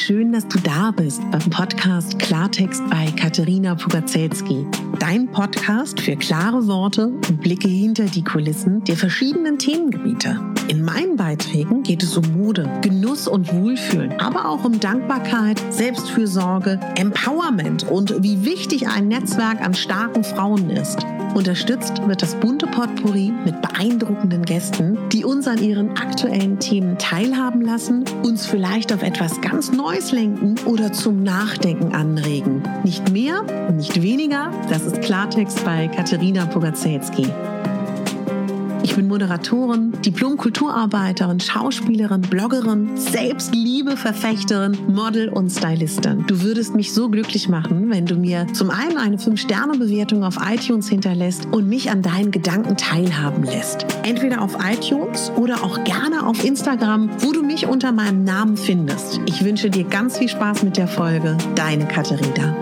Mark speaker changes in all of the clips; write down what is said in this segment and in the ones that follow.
Speaker 1: schön, dass du da bist beim Podcast Klartext bei Katerina Pugacelski. Dein Podcast für klare Worte und Blicke hinter die Kulissen der verschiedenen Themengebiete. In meinen Beiträgen geht es um Mode, Genuss und Wohlfühlen, aber auch um Dankbarkeit, Selbstfürsorge, Empowerment und wie wichtig ein Netzwerk an starken Frauen ist. Unterstützt wird das bunte Potpourri mit beeindruckenden Gästen, die uns an ihren aktuellen Themen teilhaben lassen, uns vielleicht auf etwas ganz Neues lenken oder zum Nachdenken anregen. Nicht mehr und nicht weniger, das ist Klartext bei Katerina Pugacelski. Ich bin Moderatorin, Diplom-Kulturarbeiterin, Schauspielerin, Bloggerin, Selbstliebe-Verfechterin, Model und Stylistin. Du würdest mich so glücklich machen, wenn du mir zum einen eine 5-Sterne-Bewertung auf iTunes hinterlässt und mich an deinen Gedanken teilhaben lässt. Entweder auf iTunes oder auch gerne auf Instagram, wo du mich unter meinem Namen findest. Ich wünsche dir ganz viel Spaß mit der Folge. Deine Katerina.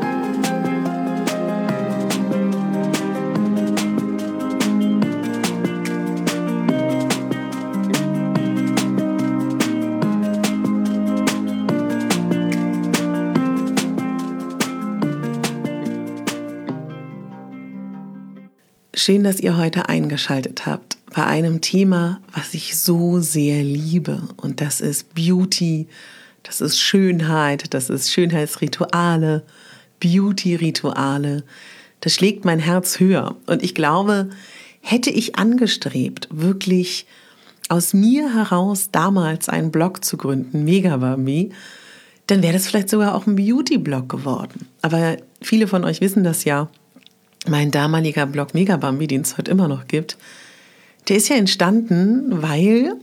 Speaker 1: Schön, dass ihr heute eingeschaltet habt bei einem Thema, was ich so sehr liebe. Und das ist Beauty, das ist Schönheit, das ist Schönheitsrituale, Beauty-Rituale. Das schlägt mein Herz höher. Und ich glaube, hätte ich angestrebt, wirklich aus mir heraus damals einen Blog zu gründen, Megabambi, dann wäre das vielleicht sogar auch ein Beauty-Blog geworden. Aber viele von euch wissen das ja. Mein damaliger Blog Megabambi, den es heute immer noch gibt, der ist ja entstanden, weil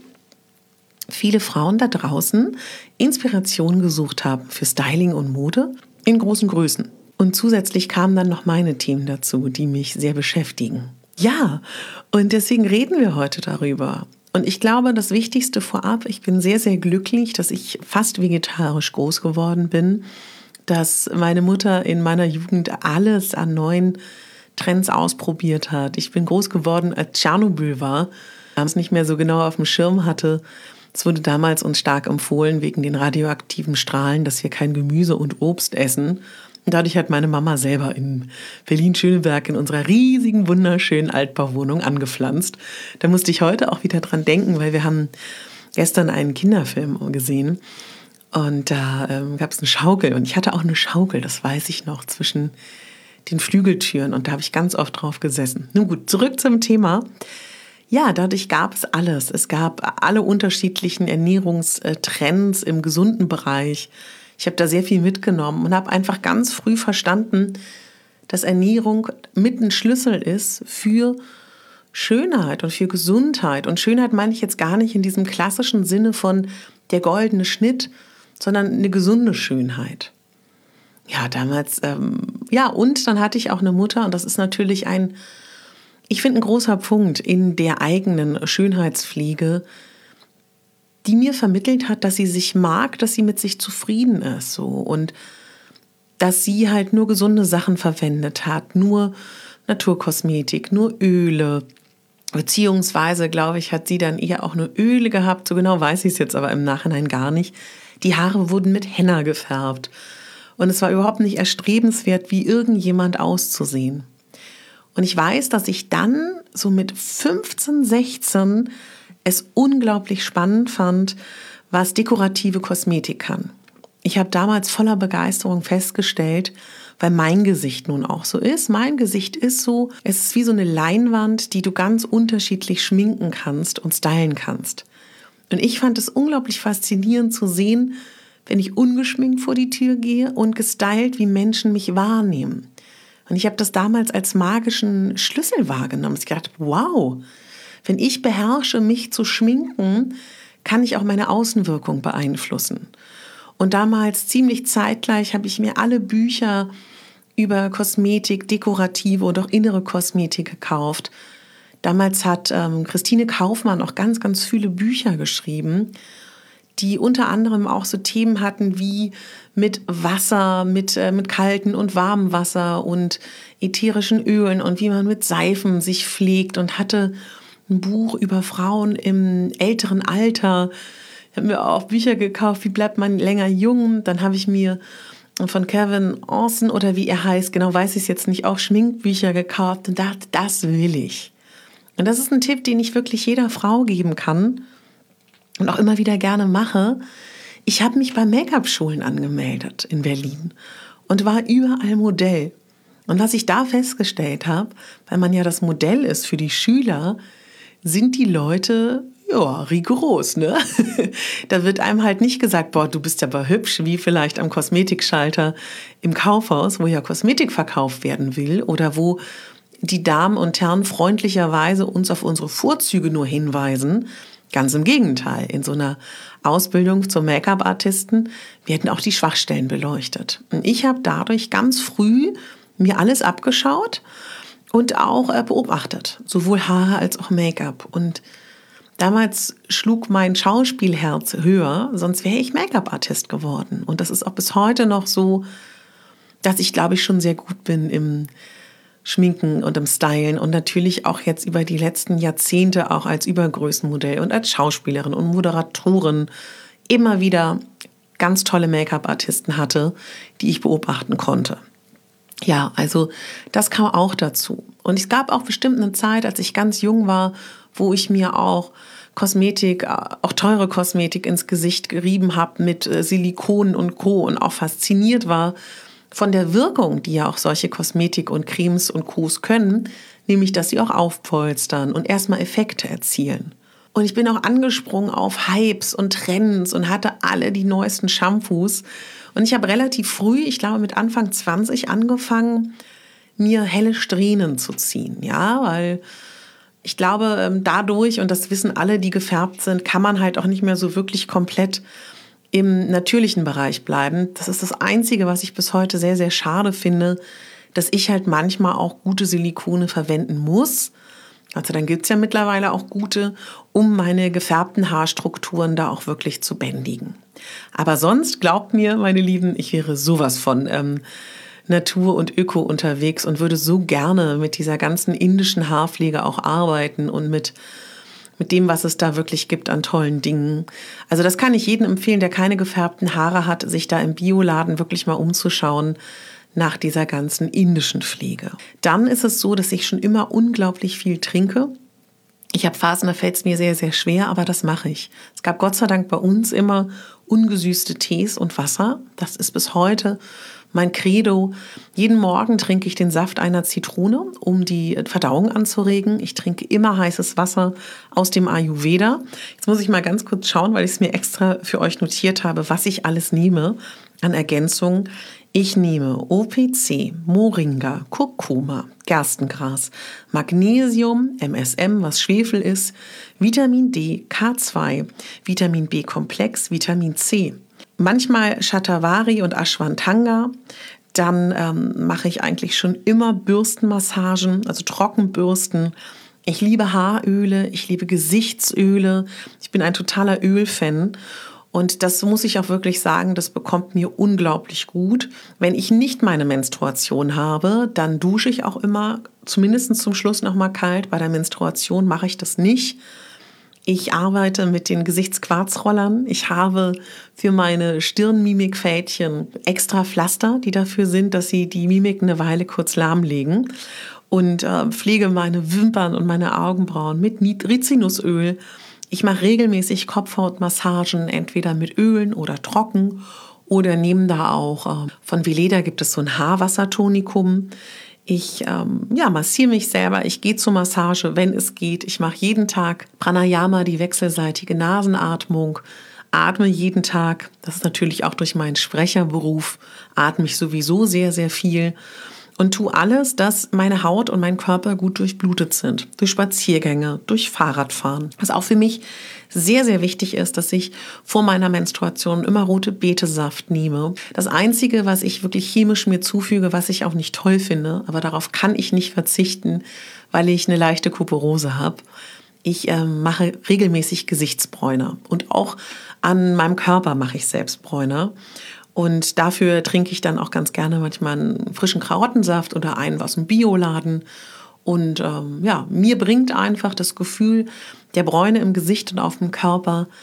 Speaker 1: viele Frauen da draußen Inspiration gesucht haben für Styling und Mode in großen Größen. Und zusätzlich kamen dann noch meine Themen dazu, die mich sehr beschäftigen. Ja, und deswegen reden wir heute darüber. Und ich glaube, das Wichtigste vorab, ich bin sehr, sehr glücklich, dass ich fast vegetarisch groß geworden bin, dass meine Mutter in meiner Jugend alles an neuen Trends ausprobiert hat. Ich bin groß geworden, als Tschernobyl war, es nicht mehr so genau auf dem Schirm hatte. Es wurde damals uns stark empfohlen, wegen den radioaktiven Strahlen, dass wir kein Gemüse und Obst essen. Und dadurch hat meine Mama selber in Berlin-Schöneberg in unserer riesigen, wunderschönen Altbauwohnung angepflanzt. Da musste ich heute auch wieder dran denken, weil wir haben gestern einen Kinderfilm gesehen. Und da gab es eine Schaukel und ich hatte auch eine Schaukel, das weiß ich noch, zwischen den Flügeltüren und da habe ich ganz oft drauf gesessen. Nun gut, zurück zum Thema. Ja, dadurch gab es alles. Es gab alle unterschiedlichen Ernährungstrends im gesunden Bereich. Ich habe da sehr viel mitgenommen und habe einfach ganz früh verstanden, dass Ernährung mit ein Schlüssel ist für Schönheit und für Gesundheit. Und Schönheit meine ich jetzt gar nicht in diesem klassischen Sinne von der goldene Schnitt, sondern eine gesunde Schönheit. Ja, damals, und dann hatte ich auch eine Mutter und das ist natürlich ein großer Punkt in der eigenen Schönheitspflege, die mir vermittelt hat, dass sie sich mag, dass sie mit sich zufrieden ist, so, und dass sie halt nur gesunde Sachen verwendet hat, nur Naturkosmetik, nur Öle, beziehungsweise, glaube ich, hat sie dann eher auch nur Öle gehabt, so genau weiß ich es jetzt aber im Nachhinein gar nicht. Die Haare wurden mit Henna gefärbt. Und es war überhaupt nicht erstrebenswert, wie irgendjemand auszusehen. Und ich weiß, dass ich dann so mit 15, 16 es unglaublich spannend fand, was dekorative Kosmetik kann. Ich habe damals voller Begeisterung festgestellt, weil mein Gesicht nun auch so ist. Mein Gesicht ist so, es ist wie so eine Leinwand, die du ganz unterschiedlich schminken kannst und stylen kannst. Und ich fand es unglaublich faszinierend zu sehen, wenn ich ungeschminkt vor die Tür gehe und gestylt, wie Menschen mich wahrnehmen. Und ich habe das damals als magischen Schlüssel wahrgenommen. Ich dachte, wow, wenn ich beherrsche, mich zu schminken, kann ich auch meine Außenwirkung beeinflussen. Und damals ziemlich zeitgleich habe ich mir alle Bücher über Kosmetik, dekorative und auch innere Kosmetik gekauft. Damals hat Christine Kaufmann auch ganz, ganz viele Bücher geschrieben, die unter anderem auch so Themen hatten wie mit Wasser, mit kaltem und warmem Wasser und ätherischen Ölen und wie man mit Seifen sich pflegt, und hatte ein Buch über Frauen im älteren Alter, Ich habe mir auch Bücher gekauft, wie bleibt man länger jung. Dann habe ich mir von Kevin Orson oder wie er heißt, genau weiß ich es jetzt nicht, auch Schminkbücher gekauft und dachte, das will ich. Und das ist ein Tipp, den ich wirklich jeder Frau geben kann und auch immer wieder gerne mache. Ich habe mich bei Make-up-Schulen angemeldet in Berlin und war überall Modell. Und was ich da festgestellt habe, weil man ja das Modell ist für die Schüler, sind die Leute ja rigoros, ne? Da wird einem halt nicht gesagt, boah, du bist aber hübsch, wie vielleicht am Kosmetikschalter im Kaufhaus, wo ja Kosmetik verkauft werden will oder wo die Damen und Herren freundlicherweise uns auf unsere Vorzüge nur hinweisen. Ganz im Gegenteil, in so einer Ausbildung zum Make-up-Artisten werden auch die Schwachstellen beleuchtet. Und ich habe dadurch ganz früh mir alles abgeschaut und auch beobachtet, sowohl Haare als auch Make-up. Und damals schlug mein Schauspielherz höher, sonst wäre ich Make-up-Artist geworden. Und das ist auch bis heute noch so, dass ich, glaube ich, schon sehr gut bin im Schminken und im Stylen und natürlich auch jetzt über die letzten Jahrzehnte auch als Übergrößenmodell und als Schauspielerin und Moderatorin immer wieder ganz tolle Make-up-Artisten hatte, die ich beobachten konnte. Ja, also das kam auch dazu. Und es gab auch bestimmt eine Zeit, als ich ganz jung war, wo ich mir auch Kosmetik, auch teure Kosmetik ins Gesicht gerieben habe mit Silikon und Co. und auch fasziniert war von der Wirkung, die ja auch solche Kosmetik und Cremes und Co's können, nämlich, dass sie auch aufpolstern und erstmal Effekte erzielen. Und ich bin auch angesprungen auf Hypes und Trends und hatte alle die neuesten Shampoos. Und ich habe relativ früh, ich glaube mit Anfang 20, angefangen, mir helle Strähnen zu ziehen. Ja, weil ich glaube, dadurch, und das wissen alle, die gefärbt sind, kann man halt auch nicht mehr so wirklich komplett im natürlichen Bereich bleiben. Das ist das Einzige, was ich bis heute sehr, sehr schade finde, dass ich halt manchmal auch gute Silikone verwenden muss. Also dann gibt es ja mittlerweile auch gute, um meine gefärbten Haarstrukturen da auch wirklich zu bändigen. Aber sonst, glaubt mir, meine Lieben, ich wäre sowas von Natur und Öko unterwegs und würde so gerne mit dieser ganzen indischen Haarpflege auch arbeiten und mit dem, was es da wirklich gibt an tollen Dingen. Also das kann ich jedem empfehlen, der keine gefärbten Haare hat, sich da im Bioladen wirklich mal umzuschauen nach dieser ganzen indischen Pflege. Dann ist es so, dass ich schon immer unglaublich viel trinke. Ich habe Phasen, da fällt es mir sehr, sehr schwer, aber das mache ich. Es gab Gott sei Dank bei uns immer ungesüßte Tees und Wasser. Das ist bis heute mein Credo. Jeden Morgen trinke ich den Saft einer Zitrone, um die Verdauung anzuregen. Ich trinke immer heißes Wasser aus dem Ayurveda. Jetzt muss ich mal ganz kurz schauen, weil ich es mir extra für euch notiert habe, was ich alles nehme an Ergänzungen. Ich nehme OPC, Moringa, Kurkuma, Gerstengras, Magnesium, MSM, was Schwefel ist, Vitamin D, K2, Vitamin B-Komplex, Vitamin C. Manchmal Shatavari und Ashwagandha. Dann mache ich eigentlich schon immer Bürstenmassagen, also Trockenbürsten. Ich liebe Haaröle, ich liebe Gesichtsöle. Ich bin ein totaler Ölfan. Und das muss ich auch wirklich sagen, das bekommt mir unglaublich gut. Wenn ich nicht meine Menstruation habe, dann dusche ich auch immer, zumindest zum Schluss nochmal kalt. Bei der Menstruation mache ich das nicht. Ich arbeite mit den Gesichtsquarzrollern. Ich habe für meine Stirnmimikfältchen extra Pflaster, die dafür sind, dass sie die Mimik eine Weile kurz lahmlegen. Und pflege meine Wimpern und meine Augenbrauen mit Rizinusöl. Ich mache regelmäßig Kopfhautmassagen, entweder mit Ölen oder trocken. Oder nehme da auch, von Veleda gibt es so ein Haarwassertonikum. Ich massiere mich selber, ich gehe zur Massage, wenn es geht. Ich mache jeden Tag Pranayama, die wechselseitige Nasenatmung, atme jeden Tag. Das ist natürlich auch durch meinen Sprecherberuf, atme ich sowieso sehr, sehr viel. Und tue alles, dass meine Haut und mein Körper gut durchblutet sind. Durch Spaziergänge, durch Fahrradfahren. Was auch für mich sehr, sehr wichtig ist, dass ich vor meiner Menstruation immer rote Betesaft nehme. Das Einzige, was ich wirklich chemisch mir zufüge, was ich auch nicht toll finde, aber darauf kann ich nicht verzichten, weil ich eine leichte Kuperose habe. Ich mache regelmäßig Gesichtsbräuner. Und auch an meinem Körper mache ich selbst Bräuner. Und dafür trinke ich dann auch ganz gerne manchmal einen frischen Karottensaft oder einen aus dem Bioladen. Und mir bringt einfach das Gefühl der Bräune im Gesicht und auf dem Körper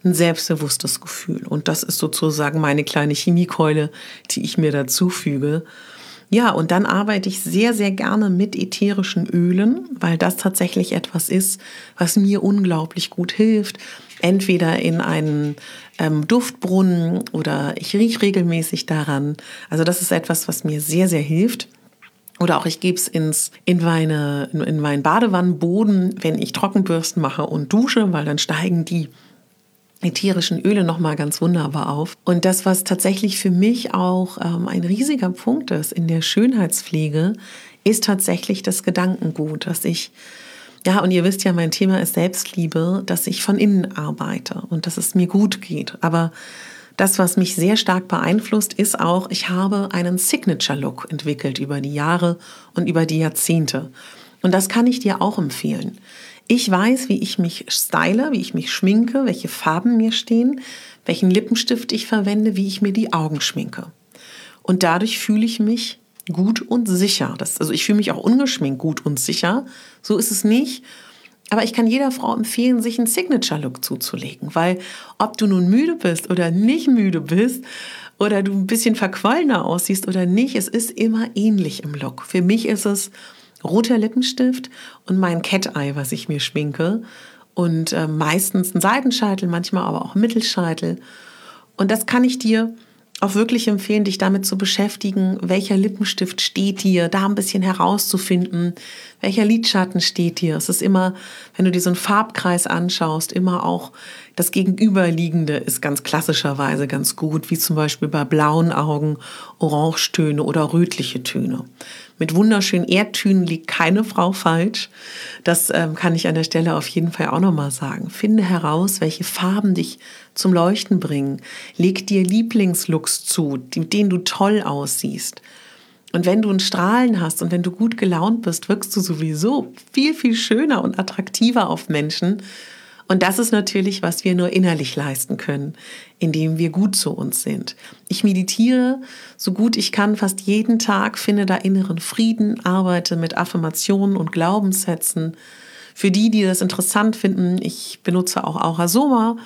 Speaker 1: ein selbstbewusstes Gefühl. Und das ist sozusagen meine kleine Chemiekeule, die ich mir dazu füge. Ja, und dann arbeite ich sehr, sehr gerne mit ätherischen Ölen, weil das tatsächlich etwas ist, was mir unglaublich gut hilft. Entweder in einen Duftbrunnen oder ich rieche regelmäßig daran. Also das ist etwas, was mir sehr, sehr hilft. Oder auch ich gebe es in meinen Badewannenboden, wenn ich Trockenbürsten mache und dusche, weil dann steigen die ätherischen Öle nochmal ganz wunderbar auf. Und das, was tatsächlich für mich auch ein riesiger Punkt ist in der Schönheitspflege, ist tatsächlich das Gedankengut, dass ich, ja, und ihr wisst ja, mein Thema ist Selbstliebe, dass ich von innen arbeite und dass es mir gut geht. Aber das, was mich sehr stark beeinflusst, ist auch, ich habe einen Signature-Look entwickelt über die Jahre und über die Jahrzehnte. Und das kann ich dir auch empfehlen. Ich weiß, wie ich mich style, wie ich mich schminke, welche Farben mir stehen, welchen Lippenstift ich verwende, wie ich mir die Augen schminke. Und dadurch fühle ich mich gut und sicher. Also ich fühle mich auch ungeschminkt gut und sicher. So ist es nicht. Aber ich kann jeder Frau empfehlen, sich einen Signature-Look zuzulegen, weil ob du nun müde bist oder nicht müde bist oder du ein bisschen verquollener aussiehst oder nicht, es ist immer ähnlich im Look. Für mich ist es roter Lippenstift und mein Cat-Eye, was ich mir schminke und meistens ein Seitenscheitel, manchmal aber auch ein Mittelscheitel. Und das kann ich dir auch wirklich empfehlen, dich damit zu beschäftigen, welcher Lippenstift steht dir, da ein bisschen herauszufinden, welcher Lidschatten steht dir. Es ist immer, wenn du dir so einen Farbkreis anschaust, immer auch das Gegenüberliegende ist ganz klassischerweise ganz gut, wie zum Beispiel bei blauen Augen Orangetöne oder rötliche Töne. Mit wunderschönen Erdtönen liegt keine Frau falsch. Das kann ich an der Stelle auf jeden Fall auch nochmal sagen. Finde heraus, welche Farben dich zum Leuchten bringen. Leg dir Lieblingslooks zu, mit denen du toll aussiehst. Und wenn du ein Strahlen hast und wenn du gut gelaunt bist, wirkst du sowieso viel, viel schöner und attraktiver auf Menschen. Und das ist natürlich, was wir nur innerlich leisten können, indem wir gut zu uns sind. Ich meditiere so gut ich kann fast jeden Tag, finde da inneren Frieden, arbeite mit Affirmationen und Glaubenssätzen. Für die das interessant finden, ich benutze auch Aura-Soma.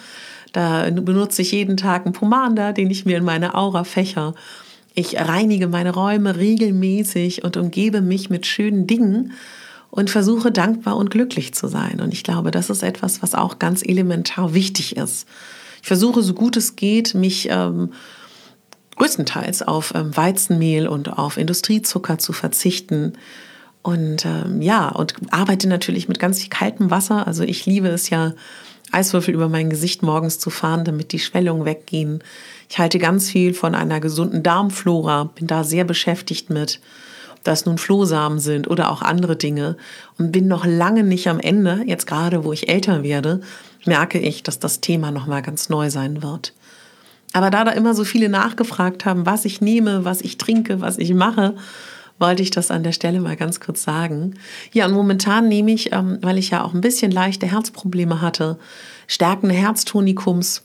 Speaker 1: Da benutze ich jeden Tag einen Pomander, den ich mir in meine Aura fächer. Ich reinige meine Räume regelmäßig und umgebe mich mit schönen Dingen und versuche dankbar und glücklich zu sein. Und ich glaube, das ist etwas, was auch ganz elementar wichtig ist. Ich versuche, so gut es geht, mich größtenteils auf Weizenmehl und auf Industriezucker zu verzichten. Und und arbeite natürlich mit ganz viel kaltem Wasser. Also ich liebe es ja, Eiswürfel über mein Gesicht morgens zu fahren, damit die Schwellungen weggehen. Ich halte ganz viel von einer gesunden Darmflora, bin da sehr beschäftigt mit, ob das nun Flohsamen sind oder auch andere Dinge und bin noch lange nicht am Ende. Jetzt gerade, wo ich älter werde, merke ich, dass das Thema nochmal ganz neu sein wird. Aber da immer so viele nachgefragt haben, was ich nehme, was ich trinke, was ich mache, wollte ich das an der Stelle mal ganz kurz sagen. Ja, und momentan nehme ich, weil ich ja auch ein bisschen leichte Herzprobleme hatte, stärkende Herztonikums,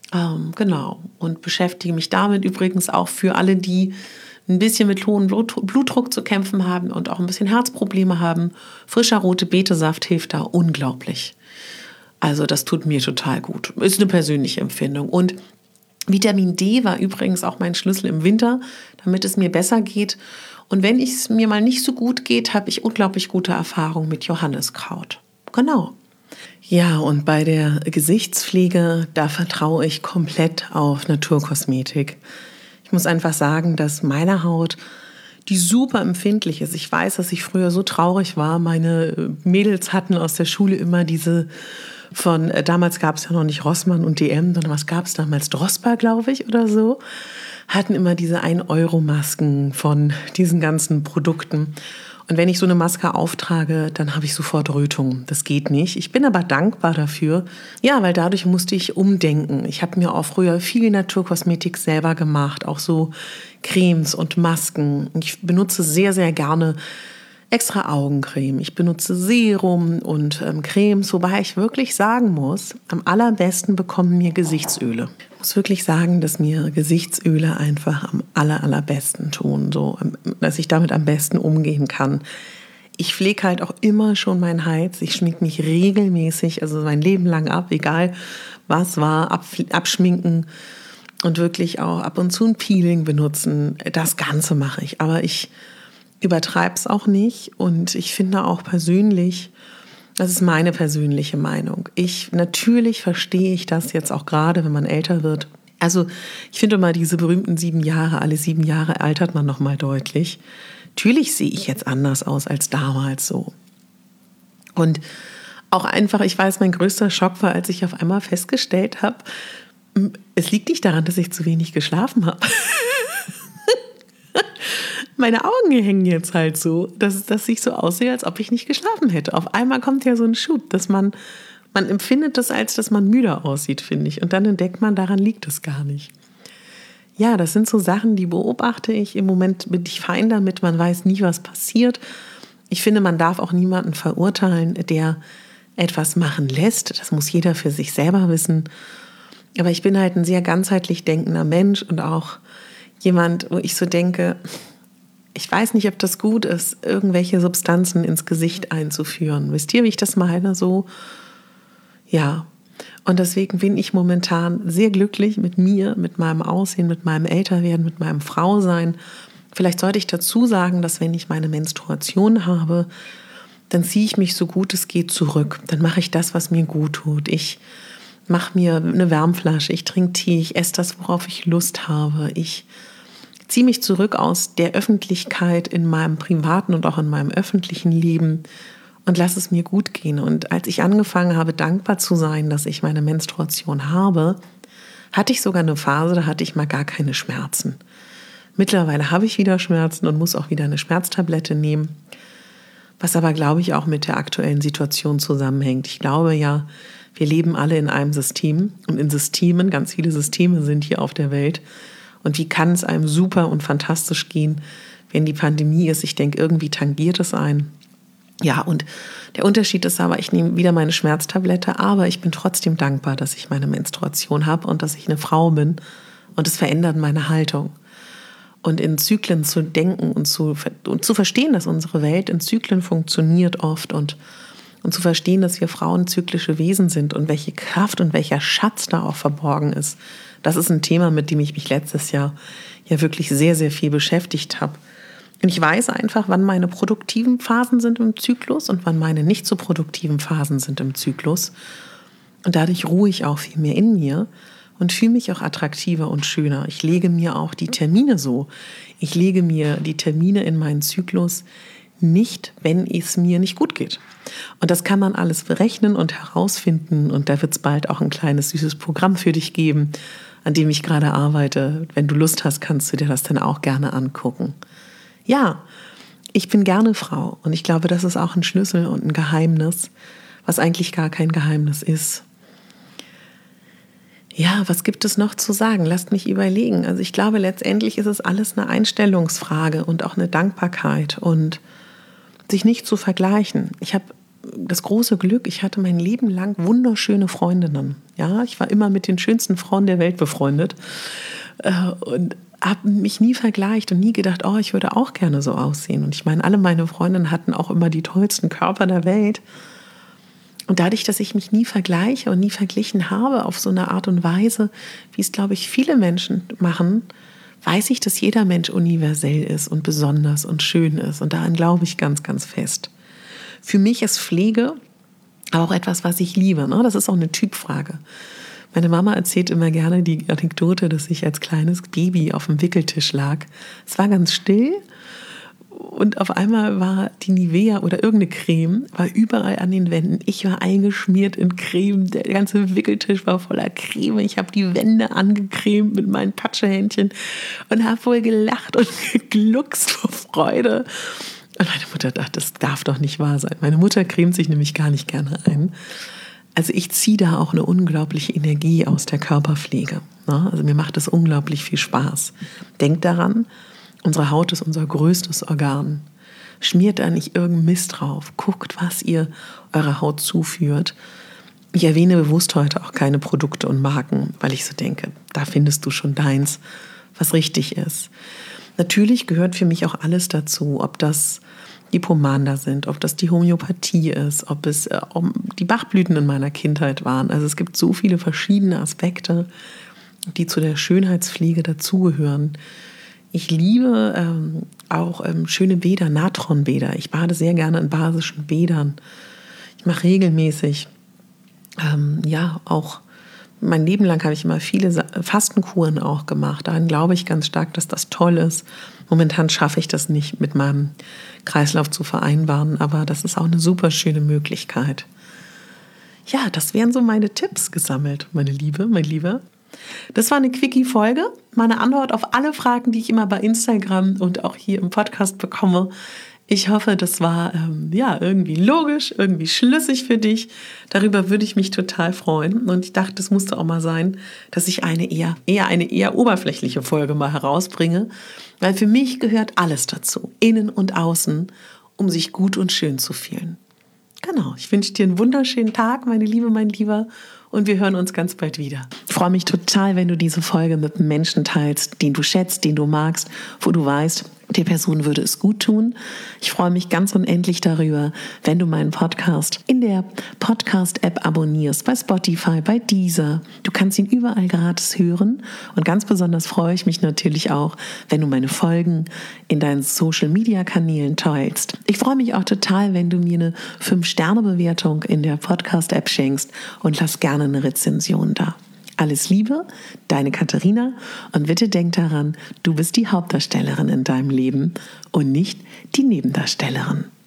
Speaker 1: und beschäftige mich damit übrigens auch für alle, die ein bisschen mit hohem Blutdruck zu kämpfen haben und auch ein bisschen Herzprobleme haben. Frischer rote Betesaft hilft da unglaublich. Also das tut mir total gut. Ist eine persönliche Empfindung. Und Vitamin D war übrigens auch mein Schlüssel im Winter, damit es mir besser geht. Und wenn es mir mal nicht so gut geht, habe ich unglaublich gute Erfahrungen mit Johanniskraut. Genau. Ja, und bei der Gesichtspflege, da vertraue ich komplett auf Naturkosmetik. Ich muss einfach sagen, dass meine Haut, die super empfindlich ist. Ich weiß, dass ich früher so traurig war. Meine Mädels hatten aus der Schule immer diese damals gab es ja noch nicht Rossmann und DM, sondern was gab es damals? Drosper, glaube ich, oder so. Hatten immer diese 1-Euro-Masken von diesen ganzen Produkten. Und wenn ich so eine Maske auftrage, dann habe ich sofort Rötung. Das geht nicht. Ich bin aber dankbar dafür. Ja, weil dadurch musste ich umdenken. Ich habe mir auch früher viel Naturkosmetik selber gemacht, auch so Cremes und Masken. Ich benutze sehr, sehr gerne extra Augencreme. Ich benutze Serum und Cremes, wobei ich wirklich sagen muss, am allerbesten bekommen mir Gesichtsöle. Ich muss wirklich sagen, dass mir Gesichtsöle einfach am allerbesten tun, so dass ich damit am besten umgehen kann. Ich pflege halt auch immer schon meinen Hals. Ich schminke mich regelmäßig, also mein Leben lang ab, egal was war, abschminken und wirklich auch ab und zu ein Peeling benutzen. Das Ganze mache ich, aber ich übertreibe es auch nicht und ich finde auch persönlich, das ist meine persönliche Meinung. Natürlich verstehe ich das jetzt auch gerade, wenn man älter wird. Also ich finde mal diese berühmten 7 Jahre, alle 7 Jahre altert man nochmal deutlich. Natürlich sehe ich jetzt anders aus als damals so. Und auch einfach, ich weiß, mein größter Schock war, als ich auf einmal festgestellt habe, es liegt nicht daran, dass ich zu wenig geschlafen habe. Meine Augen hängen jetzt halt so, dass ich so aussehe, als ob ich nicht geschlafen hätte. Auf einmal kommt ja so ein Schub, dass man empfindet das, als dass man müde aussieht, finde ich. Und dann entdeckt man, daran liegt es gar nicht. Ja, das sind so Sachen, die beobachte ich. Im Moment bin ich fein damit, man weiß nie, was passiert. Ich finde, man darf auch niemanden verurteilen, der etwas machen lässt. Das muss jeder für sich selber wissen. Aber ich bin halt ein sehr ganzheitlich denkender Mensch und auch jemand, wo ich so denke, ich weiß nicht, ob das gut ist, irgendwelche Substanzen ins Gesicht einzuführen. Wisst ihr, wie ich das meine? So, ja. Und deswegen bin ich momentan sehr glücklich mit mir, mit meinem Aussehen, mit meinem Älterwerden, mit meinem Frausein. Vielleicht sollte ich dazu sagen, dass wenn ich meine Menstruation habe, dann ziehe ich mich so gut es geht zurück. Dann mache ich das, was mir gut tut. Ich mache mir eine Wärmflasche, ich trinke Tee, ich esse das, worauf ich Lust habe. Ich ziehe mich zurück aus der Öffentlichkeit in meinem privaten und auch in meinem öffentlichen Leben und lasse es mir gut gehen. Und als ich angefangen habe, dankbar zu sein, dass ich meine Menstruation habe, hatte ich sogar eine Phase, da hatte ich mal gar keine Schmerzen. Mittlerweile habe ich wieder Schmerzen und muss auch wieder eine Schmerztablette nehmen, was aber, glaube ich, auch mit der aktuellen Situation zusammenhängt. Ich glaube ja, wir leben alle in einem System und in Systemen, ganz viele Systeme sind hier auf der Welt. Und wie kann es einem super und fantastisch gehen, wenn die Pandemie ist? Ich denke, irgendwie tangiert es einen. Ja, und der Unterschied ist aber, ich nehme wieder meine Schmerztablette, aber ich bin trotzdem dankbar, dass ich meine Menstruation habe und dass ich eine Frau bin. Und es verändert meine Haltung. Und in Zyklen zu denken und zu verstehen, dass unsere Welt in Zyklen funktioniert oft und zu verstehen, dass wir Frauen zyklische Wesen sind und welche Kraft und welcher Schatz da auch verborgen ist. Das ist ein Thema, mit dem ich mich letztes Jahr ja wirklich sehr, sehr viel beschäftigt habe. Und ich weiß einfach, wann meine produktiven Phasen sind im Zyklus und wann meine nicht so produktiven Phasen sind im Zyklus. Und dadurch ruhe ich auch viel mehr in mir und fühle mich auch attraktiver und schöner. Ich lege mir auch die Termine so. Ich lege mir die Termine in meinen Zyklus nicht, wenn es mir nicht gut geht. Und das kann man alles berechnen und herausfinden. Und da wird es bald auch ein kleines, süßes Programm für dich geben, an dem ich gerade arbeite. Wenn du Lust hast, kannst du dir das dann auch gerne angucken. Ja, ich bin gerne Frau. Und ich glaube, das ist auch ein Schlüssel und ein Geheimnis, was eigentlich gar kein Geheimnis ist. Ja, was gibt es noch zu sagen? Lasst mich überlegen. Also ich glaube, letztendlich ist es alles eine Einstellungsfrage und auch eine Dankbarkeit und sich nicht zu vergleichen. Ich habe das große Glück, ich hatte mein Leben lang wunderschöne Freundinnen. Ja, ich war immer mit den schönsten Frauen der Welt befreundet und habe mich nie vergleicht und nie gedacht, oh, ich würde auch gerne so aussehen. Und ich meine, alle meine Freundinnen hatten auch immer die tollsten Körper der Welt. Und dadurch, dass ich mich nie vergleiche und nie verglichen habe auf so eine Art und Weise, wie es, glaube ich, viele Menschen machen, weiß ich, dass jeder Mensch universell ist und besonders und schön ist. Und daran glaube ich ganz, ganz fest. Für mich ist Pflege auch etwas, was ich liebe. Ne? Das ist auch eine Typfrage. Meine Mama erzählt immer gerne die Anekdote, dass ich als kleines Baby auf dem Wickeltisch lag. Es war ganz still und auf einmal war die Nivea oder irgendeine Creme, war überall an den Wänden. Ich war eingeschmiert in Creme, der ganze Wickeltisch war voller Creme. Ich habe die Wände angecremt mit meinen Patschehändchen und habe wohl gelacht und gegluckst vor Freude. Und meine Mutter dachte, das darf doch nicht wahr sein. Meine Mutter cremt sich nämlich gar nicht gerne ein. Also ich ziehe da auch eine unglaubliche Energie aus der Körperpflege. Also mir macht es unglaublich viel Spaß. Denkt daran, unsere Haut ist unser größtes Organ. Schmiert da nicht irgendeinen Mist drauf. Guckt, was ihr eurer Haut zuführt. Ich erwähne bewusst heute auch keine Produkte und Marken, weil ich so denke, da findest du schon deins, was richtig ist. Natürlich gehört für mich auch alles dazu, ob das die Pomander sind, ob das die Homöopathie ist, ob es die Bachblüten in meiner Kindheit waren. Also es gibt so viele verschiedene Aspekte, die zu der Schönheitspflege dazugehören. Ich liebe auch schöne Bäder, Natronbäder. Ich bade sehr gerne in basischen Bädern. Ich mache regelmäßig, auch mein Leben lang habe ich immer viele Fastenkuren auch gemacht. Daran glaube ich ganz stark, dass das toll ist. Momentan schaffe ich das nicht mit meinem Kreislauf zu vereinbaren, aber das ist auch eine super schöne Möglichkeit. Ja, das wären so meine Tipps gesammelt, meine Liebe, mein Lieber. Das war eine Quickie-Folge. Meine Antwort auf alle Fragen, die ich immer bei Instagram und auch hier im Podcast bekomme. Ich hoffe, das war irgendwie logisch, irgendwie schlüssig für dich. Darüber würde ich mich total freuen. Und ich dachte, es musste auch mal sein, dass ich eine eher oberflächliche Folge mal herausbringe. Weil für mich gehört alles dazu, innen und außen, um sich gut und schön zu fühlen. Genau, ich wünsche dir einen wunderschönen Tag, meine Liebe, mein Lieber. Und wir hören uns ganz bald wieder. Ich freue mich total, wenn du diese Folge mit einem Menschen teilst, den du schätzt, den du magst, wo du weißt, der Person würde es gut tun. Ich freue mich ganz unendlich darüber, wenn du meinen Podcast in der Podcast-App abonnierst, bei Spotify, bei Deezer. Du kannst ihn überall gratis hören. Und ganz besonders freue ich mich natürlich auch, wenn du meine Folgen in deinen Social-Media-Kanälen teilst. Ich freue mich auch total, wenn du mir eine 5-Sterne-Bewertung in der Podcast-App schenkst und lass gerne eine Rezension da. Alles Liebe, deine Katharina, und bitte denk daran, du bist die Hauptdarstellerin in deinem Leben und nicht die Nebendarstellerin.